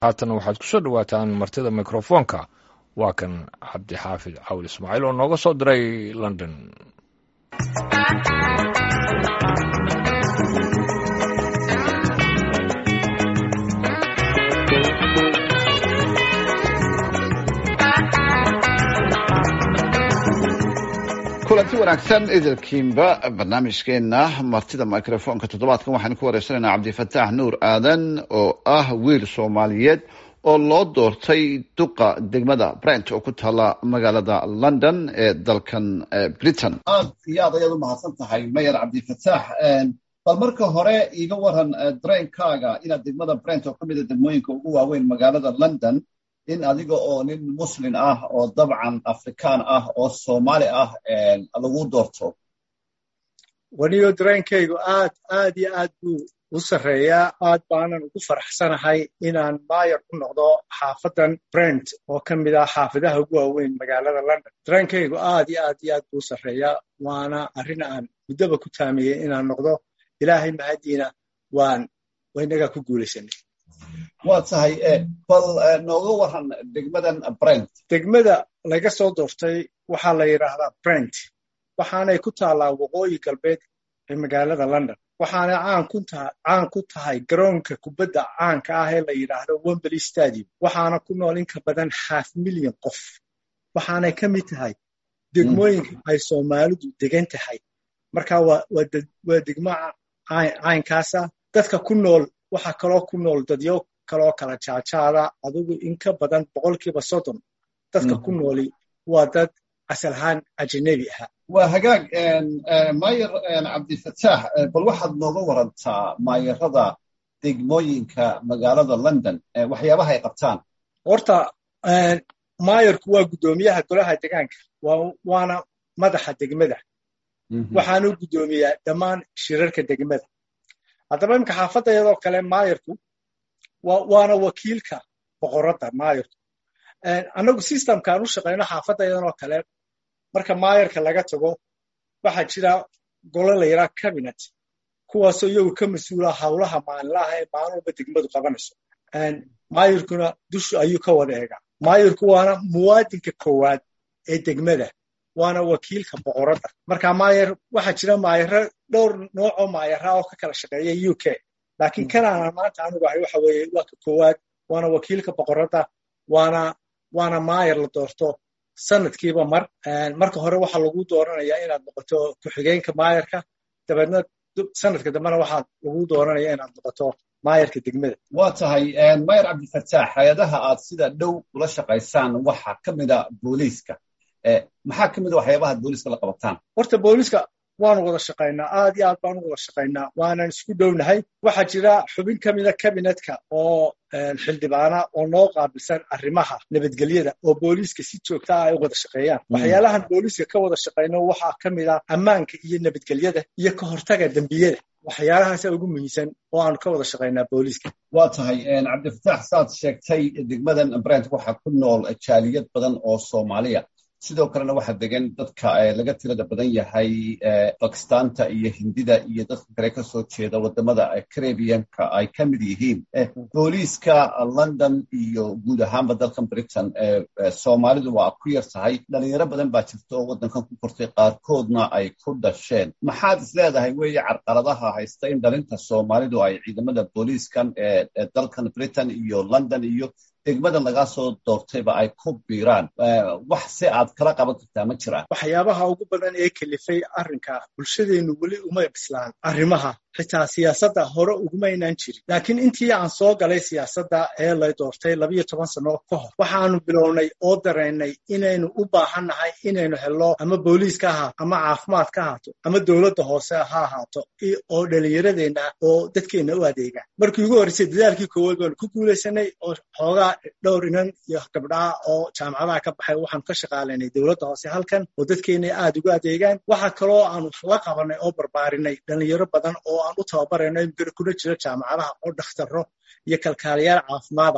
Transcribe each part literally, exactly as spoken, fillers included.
haatan waxaad ku soo dhawaataan martida mikrofoonka waa kan cabdi xaafid cawl ismaaciil oo nooga soo diray London. kulanti wanaagsan idilkiinba barnaamijkeena martida mikrofoonka toddobaadkan waxaan ku wareysanaynaa cabdifataax nuur aadan oo ah wiil Soomaaliyeed oo loo doortay duqa degmada Brent oo ku taala magaalada London ee dalkan Britain. aad iyo aad ayaad u mahadsan tahay mayor cabdifataax. bal marka hore iga waran dareenkaaga inaad degmada Brent oo kamid ah degmooyinka ugu waaweyn magaalada London in adiga oo nin muslim ah oo dabcan afrikaan ah oo Soomaali ah lagu doorto. waniyo dareenkaygu aad aad iyo aad buu u sareeyaa. aad baanan ugu faraxsanahay inaan mayor ku noqdo xaafadan Brent oo kamid ah xaafadaha ugu waaweyn magaalada London. dareenkaygu aad iyo aad iyo aad buu sareeyaa, waana arrin aan muddaba ku taamiyey inaan noqdo. ilaahay mahadiina waan waynaga ku guulaysanay. waa tahay bal nooga waran degmadan Brent. degmada laga soo doortay waxaa la yiraahdaa Brent, waxaanay ku taalaa waqooyi galbeed ee magaalada London. waxaana caan ku tahay caan ku tahay garoonka kubadda caanka ah ee la yiraahdo Wembley Stadium. waxaana ku nool in ka badan half milyan qof. waxaanay ka mid tahay degmooyinka ay Soomaalidu degan tahay. marka waa waa degmo caankaas ah. dadka ku nool waxa kaloo ku nool dadyo kaloo kala jaajaada adigu in ka badan boqolkiiba soddon dadka ku nooli waa dad asal ahaan ajnabi ah. waa hagaag mayor cabdifataax, bal waxaad nooga warantaa mayorada degmooyinka magaalada London waxyaabaha ay qabtaan. horta mayorku waa guddoomiyaha golaha deegaanka, waana madaxa degmada. waxaanu guddoomiyaa dhammaan shirarka degmada. haddaba imika xaafadayadoo kale mayorku waana wakiilka boqorada mayorku. annagu systemkaan u shaqayno xaafadayadanoo kale, marka mayorka laga tago waxaa jira golo la yidhaha cabinet, kuwaasoo iyagu ka mas-uula howlaha maalinlaha ee maalin walba degmadu qabanayso. mayorkuna dushu ayuu ka wada eegaa. mayorku waana muwaadinka koowaad ee degmada, waana wakiilka boqorada. marka mayor waxaa jira mayoro dhowr nooc oo mayora oo ka kala shaqeeya U K, laakiin kanaan maanta anigu ahay waxa weeye waa ka koowaad, waana wakiilka boqorada, waana waana mayor la doorto sanadkiiba mar. marka hore waxaa lagu dooranayaa inaad noqoto ku-xigeenka mayorka, dabeedna sanadka dambena waxaa lagu dooranaya inaad noqoto mayorka degmada. waa tahay mayor cabdifataax, hay-adaha aad sida dhow ula shaqaysaan waxaa ka mid a booliiska. maxaa ka mid a waxyaabaha booliiska la qabataan? horta booliiska waanu wada shaqaynaa, aad iyo aad baanu wada shaqaynaa, waanan isku dhownahay. waxaa jira xubin ka mida kabinetka oo xildhibaana oo noo qaabilsan arrimaha nabadgelyada oo booliiska si joogta ah ay u wada shaqeeyaan. waxyaalahan booliiska ka wada shaqayno waxaa ka mid ah ammaanka iyo nabadgelyada iyo ka hortaga dembiyada. waxyaalahaasa ugu muhiimsan oo aanu ka wada shaqaynaa booliiska. waa tahay cabdifataax, saad sheegtay degmadan Brent waxaa ku nool jaaliyad badan oo Soomaaliya, sidoo kalena waxaa degan dadka laga tirada badan yahay Bakistaanta iyo Hindida iyo dadka kale ka soo jeeda wadamada Caribbean-ka ay ka mid yihiin. booliiska London iyo guud ahaanba dalkan Britain Soomaalidu waa ku yar tahay. dhalinyaro badan baa jirta oo wadankan ku kortay, qaarkoodna ay ku dhasheen. maxaad is leedahay weeye carqaladaha haysta in dhalinta Soomaalidu ay ciidamada booliiskan ee dalkan Britain iyo London iyo degmadan laga soo doortayba ay ku biiraan? wax si aad kala qaban kartaa ma jiraan? waxyaabaha ugu badan ee kalifay arrinka bulshadeenu weli uma bislaan arrimaha, xitaa siyaasadda hore ugumaynaan jirin. laakiin intii aan soo galay siyaasadda ee la doortay labiyo toban sano ka hor, waxaanu bilownay oo dareennay inaynu u baahannahay inaynu helno ama booliis ka ahaato ama caafimaad ka ahaato ama dowladda hoose ha ahaato oo dhallinyaradeenna oo dadkeenna u adeegaan. markii ugu horreysay dadaalkii koowaad baanu ku guulaysanay oo xoogaa dhowr inan iyo gabdhaha oo jaamacadaha ka baxay waxaanu ka shaqaalaynay dowladda hoose halkan oo dadkeenna aad ugu adeegaan. waxaa kaloo aanu la qabanay oo barbaarinay dhalinyaro badan oo aan u tababarayno kuna jira jaamacadaha oo dhakhtaro iyo kalkaaliyaal caafimaad ah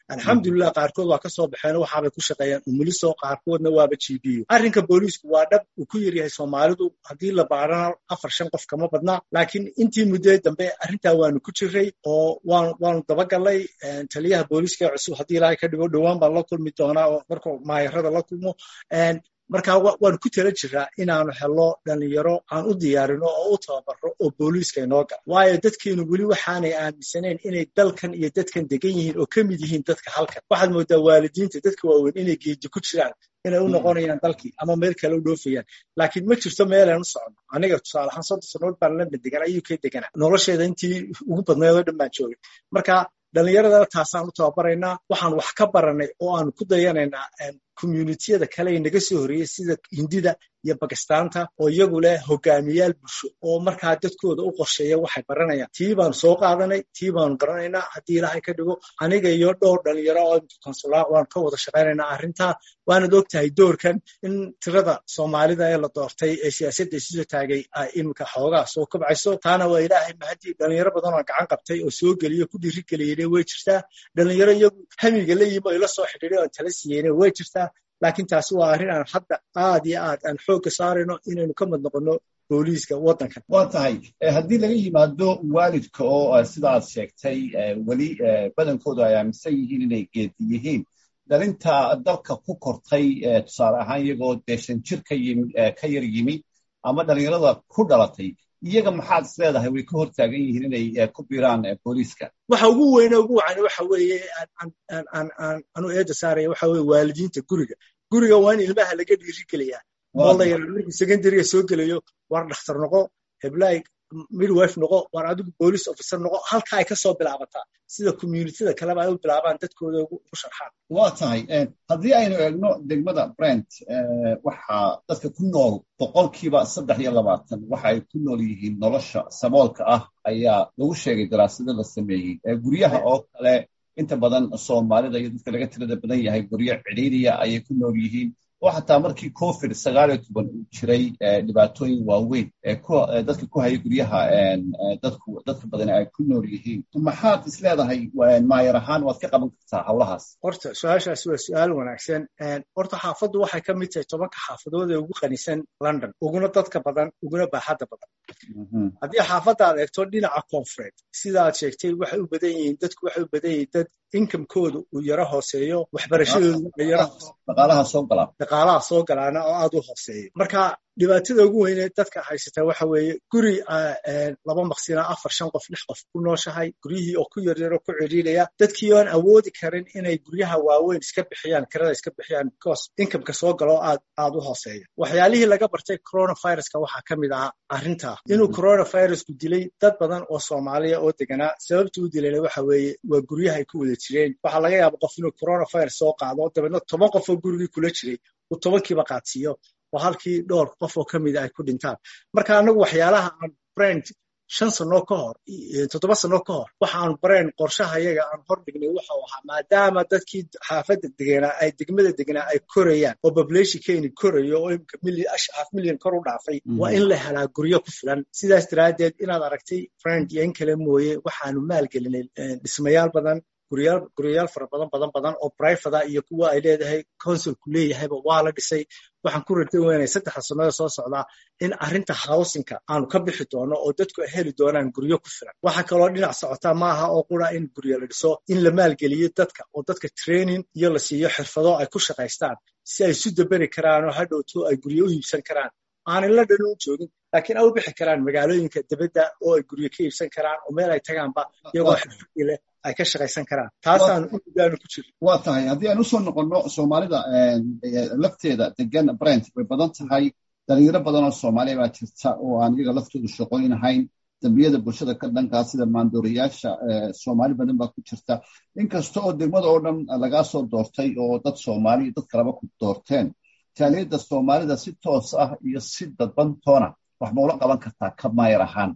alxamdulillah qaarkood waa ka soo baxeen waxaabay ku shaqeeyaan umuliso qaarkoodna waaba G P O arrinka booliisku waa dhab uu ku yaryahay Soomaalidu haddii la baarana afar shan qof kama badna laakiin intii muddo dambe arrintaa waanu ku jiray oo waan waan dabagalay taliyaha booliiska cusub haddii ilaahay ka dhigo dhawaan baan la kulmi doonaa oo markuu maayarada la kulmo marka waan ku tala jiraa inaanu helo dhalinyaro aan u diyaarino oo u tababaro oo booliiska inoo gala waayo dadkeenu weli waxaanay aaminsanayn inay dalkan iyo dadkan degan yihiin oo ka mid yihiin dadka halkan waxaad moodaa waalidiinta dadka waaweyn inay geeji ku jiraan inay u noqonayaan dalkii ama meel kale u dhoofayaan laakiin ma jirto meel aan u socono aniga tusaale ahaan soddon sanood baan London degan ayuu ka deganaa nolosheeda intii ugu badnayd oo dhan baan joogay marka dhalinyarada taasaan u tababaraynaa waxaan wax ka baranay oo aan ku dayanaynaa community-yada kale ee naga soo horeeyay sida Hindida iyo Pakistaanta oo iyagu leh hogaamiyaal bulsho oo markaa dadkooda u qorsheeya waxay baranayaan tii baan soo qaadanay tii baan baranaynaa haddii ilaahay ka dhigo aniga iyo dhowr dhalinyaro oo konsulaa waan ka wada shaqaynaynaa arrintaa waanad ogtahay doorkan in tirada Soomaalida ee la doortay ee siyaasadda isu taagay ay imika xoogaa soo kabcayso taana waa ilaahay mahadi dhalinyaro badan oo gacan qabtay oo soo geliyo ku dhiirigeliyay way jirtaa dhalinyaro iyagu hamiga la yimo ila soo xidhiidhay oo tala siiyay way jirtaa laakiin taasi waa arrin aan hadda aad iyo aad aan xoogga saarayno inaynu ka mid noqono booliiska waddankan waa tahay haddii laga yimaado waalidka oo sidaad sheegtay weli badankoodu ay aaminsan yihiin inay geedi yihiin dhalinta dalka ku kortay tusaale ahaan iyagoo deeshan jir ka yar yimi ama dhalinyarada ku dhalatay iyaga maxaad is leedahay way ka hortaagan yihiin inay ku biiraan booliiska waxa ugu weyn ugu wacani waxa weeye aan aan aan anu eeda saaraya waxa weeye waalidiinta guriga guriga waa in ilmaha laga dhiirigeliyaa oo la yiraahdo markuu secondary soo gelayo war dhakhtar noqo heblaay midwife noqo war adigu police officer noqo halka ay ka soo bilaabataa sida community-da kaleba ay u bilaabaan dadkooda ugu sharxaan waa tahay haddii aynu eegno degmada Brent waxa dadka ku nool boqolkiiba saddex iyo labaatan waxa ay ku nool yihiin nolosha saboolka ah ayaa lagu sheegay daraasado la sameeyey guryaha oo kale inta badan Soomaalida iyo dadka laga tirada badan yahay guryo cidhiidhiya ayay ku nool yihiin oo xataa markii covid sagaal iyo toban uu jiray dhibaatooyin waaweyn ee dadka ku hayay guryaha dadku dadka badan ay ku nool yihiin maxaad is leedahay maayar ahaan waad ka qaban kartaa hawlahaas horta su-aashaasi waa su-aal wanaagsan horta xaafaddu waxay ka mid tahay tobanka xaafadood ee ugu qanisan London uguna dadka badan uguna baaxadda badan haddii xaafadda aad eegto dhinaca koonfureed sidaad sheegtay waxay u badan yihiin dadku waxay u badan yihiin dad income-koodu uu yara hooseeyo waxbarashadoodu yara dhaqaalaha soo gala dhaqaalaha soo galaana oo aad u hooseeyo marka dhibaatada ugu weyn ee dadka haysata waxa weeye guri laba maqsina afar shan qof lix qof ku nooshahay guryihii oo ku yaryar oo ku ciriiraya dadkii aan awoodi karin inay guryaha waaweyn iska bixiyaan kirada iska bixiyaan because income-ka soo galo aad aad u hooseeya waxyaalihii laga bartay coronavirus-ka waxaa ka mid ah arrintaa inuu coronavirus-ku dilay dad badan oo Soomaaliya oo deganaa sababta u dilayna waxa weeye waa guryaha ay ku wada jireen waxaa laga yaabaa qof inuu coronavirus soo qaado dabeedna toban qof oo gurigii kula jiray uu tobankiiba qaadsiiyo oo halkii dhowr qof oo ka mid ah ay ku dhintaan marka anagu waxyaalaha aan Brent shan sano ka hor toddoba sano ka hor waxaan Brent qorshaha iyaga aan hor dhignay waxa uu ahaa maadaama dadkii xaafadda deganaa ay degmada deganaa ay korayaan oo population-keeni korayo oo imka milyan half milyan kor u dhaafay waa in la helaa guryo ku filan sidaas daraadeed inaad aragtay Brent iyo in kale mooye waxaanu maalgelinay dhismayaal badan guryaal guryaal fara badan badan badan oo private iyo kuwa ay leedahay councilku leeyahayba waa la dhisay waxaan ku rajay weynay saddex sano soo socda in arrinta housing-ka aanu ka bixi doono oo dadku ay heli doonaan guryo ku filan waxa kale oo dhinac socota maaha oo qura in guryo la dhiso in la maalgeliyo dadka oo dadka training iyo la siiyo xirfado ay ku shaqaystaan si ay isu dabari karaan oo hadhowto ay guryo u iibsan karaan aanay la dhan u joogin laakiin ay u bixi karaan magaalooyinka dibadda oo ay guryo ka iibsan karaan oo meel ay tagaanba iyagoo xirfad leh ay ka shaqaysan karaan taasaan u gudaanu ku jiro waa tahay haddii aan usoo noqonno Soomaalida lafteeda degan Brent way badan tahay dhalinyaro badan oo Soomaaliya baa jirta oo aan iyaga laftoodu shaqooyin ahayn dambiyada bulshada ka dhankaa sida maandooriyaasha Soomaali badan baa ku jirta inkasta oo degmada oo dhan laga soo doortay oo dad Soomaali dad kaleba ku doorteen taaliyada Soomaalida si toos ah iyo si dadban toona wax ma ula qaban kartaa ka maayar ahaan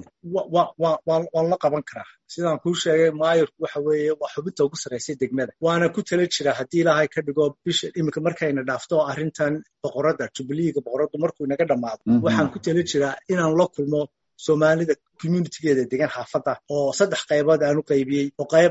waan la qaban karaa sidaan kuu sheegay maayarku waxa weeye waa xubinta ugu sarreysay degmada waana ku tala jira haddii ilaahay ka dhigo bisha iminka markayna dhaafto arrintan boqoradda jubileega boqoraddu markuu inaga dhammaado waxaan ku tala jiraa inaan la kulmo Soomaalida community-geeda degan xaafadda oo saddex qaybood aan u qaybiyey oo qayb ah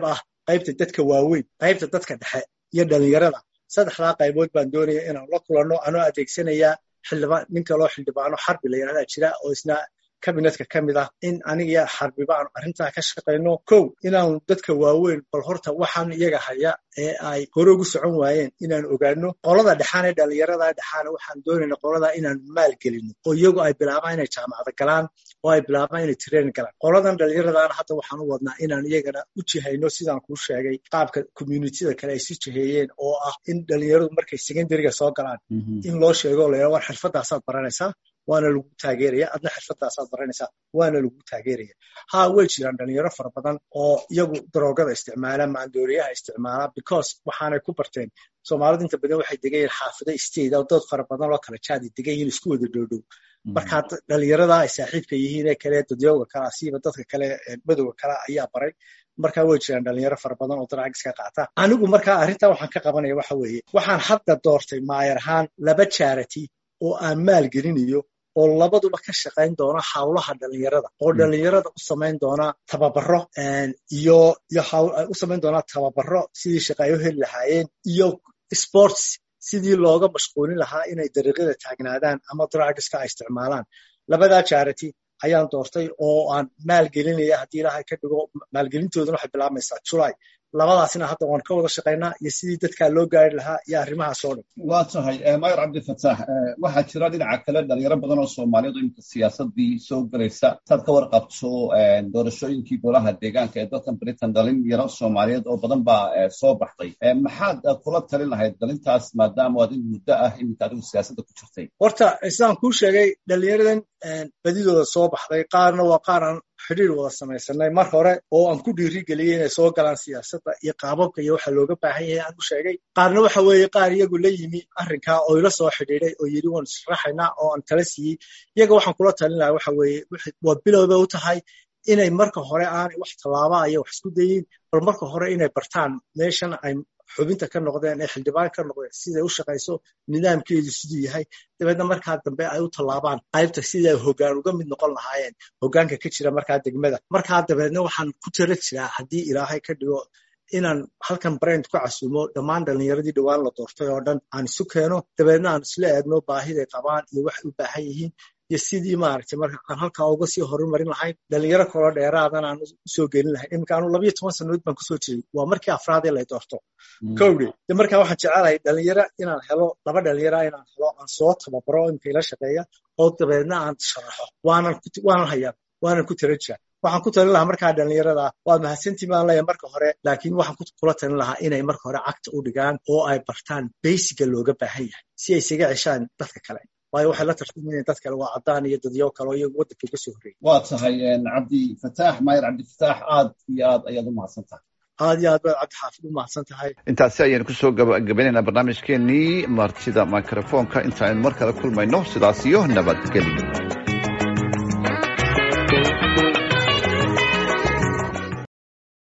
qaybta dadka waaweyn qaybta dadka dhexe iyo dhalinyarada saddexdaa qaybood baan doonaya inaan la kulanno anoo adeegsanayaa xildhibaan ninka loo xildhibaano xarbi la yidhahdaa jira oo isna kabinetka ka mid ah in aniga xarbiba aanu arrintaa ka shaqayno kow inaanu dadka waaweyn bal horta waxaan iyaga haya ee ay hore ugu socon waayeen inaan ogaano qolada dhexaan ee dhalinyarada dhexaana waxaan doonayna qolada inaan maal gelino oo iyagu ay bilaabaan inay jaamacada galaan oo ay bilaabaan inay training galaan qoladan dhalinyaradaana hadda waxaan u wadnaa inaan iyagana u jihayno sidaan kuu sheegay qaabka communityada kale ay si jiheeyeen oo ah in dhalinyaradu markay secondaryga soo galaan in loo sheego la yidhaha war xirfadaasaad baranaysaa waana lagu taageeraya adna xirfadaasaad baranaysaa waana lagu taageeraya ha way jiraan dhalinyaro fara badan oo iyagu daroogada isticmaala maandooriyaha isticmaala because waxaanay ku barteen soomaalida inta badan waxay degan yihiin xaafado state oo dad fara badan oo kala jaadi degan yihiin isku wada dhow dhow marka dhalinyarada ay saaxiibka yihiin ee kale dadyooga kale asiiba dadka kale madowga kale ayaa baray markaa way jiraan dhalinyaro fara badan oo drugs ka qaata anigu markaa arrintaa waxaan ka qabanaya waxa weeye waxaan hadda doortay maayar ahaan laba charity oo aan maal gelinayo oo labaduba ka shaqayn doona hawlaha dhalinyarada oo dhalinyarada u samayn doona tababaro iyo iyo u samayn doona tababaro sidii shaqaayo heli lahaayeen iyo sports sidii looga mashquulin lahaa inay dariiqada taagnaadaan ama drugska ay isticmaalaan labadaa charity ayaan doortay oo aan maal gelinaya haddii ilaahay ka dhigo maalgelintooduna waxay bilaabmaysaa July labadaasina hadda waan ka wada shaqaynaa iyo sidii dadka loo gaari lahaa iyo arrimahaas oo dhan waa tahay Mayor Cabdifataax waxaa jira dhinaca kale dhalinyaro badan oo Soomaaliyeed oo inta siyaasadii soo galaysa tad ka warqabto doorashooyinkii golaha deegaanka ee dalkan Britain dhalinyaro Soomaaliyeed oo badan baa soo baxday maxaad kula talin lahayd dhalintaas maadaama aad in muddo ah inta adigu siyaasadda ku jirtay horta isaan kuu sheegay dhalinyaradan badidooda soo baxday qaarna waa qaar aan xiriir wada samaysanay mar hore oo aan ku dhiirigeliyay inay soo galaan siyaasadda iyo qaababka iyo waxa looga baahan yahay aan u sheegay qaarna waxa weeye qaar iyagu la yimi arrinkaa oo ila soo xidhiidhay oo yidhi waan sharaxaynaa oo aan tala siiyey iyaga waxaan kula talin lahaa waxa weeye waa bilowba u tahay inay marka hore aanay wax tallaaba iyo wax isku dayin bal marka hore inay bartaan meeshan ay xubinta ka noqdeen ee xildhibaan ka noqdeen siday u shaqayso nidaamkeedu siduu yahay dabeedna markaa dambe ay u tallaabaan qaybta siday hoggaan uga mid noqon lahaayeen hoggaanka ka jira markaa degmada markaa dabeedna waxaan ku tala jiraa haddii ilaahay ka dhigo inaan halkan brand ku casuumo dhammaan dhalinyaradii dhowaan la doortay oo dhan aan isu keeno dabeedna aan isla eegno baahiday qabaan iyo waxay u baahan yihiin iyo sidii maaragtay marka aan halkaa uga sii horumarin lahayn dhalinyaro kalo dheeraadan aan usoo gelin lahayn iminka anu labayo toban sannadood baan kusoo jiray waa markii afraad ee lay doorto kowdhe de markaa waxaan jecelahay dhalinyaro inaan helo laba dhalinyara inaan helo aan soo tababaro imika ila shaqeeya oo dabeedna aan sharaxo waanan waanan hayaa waanan ku tala jira waxaan ku talin lahaa markaa dhalinyarada waa mahadsantii baan leeyahay marka hore laakiin waxaan kula talin lahaa inay marka hore cagta u dhigaan oo ay bartaan basiga looga baahan yahay si ay isaga ceshaan dadka kale waayo waxay la tartamayeen dad kale waa caddaan iyo dadyo kale oo iyagu waddanka uga soo horreeyay waa tahay Cabdifataax Mayor Cabdifataax aad iyo aad ayaad u mahadsan tahay aad iyo aad baad Cabdixaafid u mahadsan tahay intaasi ayaynu kusoo gabagabaynaynaa barnaamijkeenii martida microfonka inta aynu mar kale kulmayno sidaas iyo nabadgelyo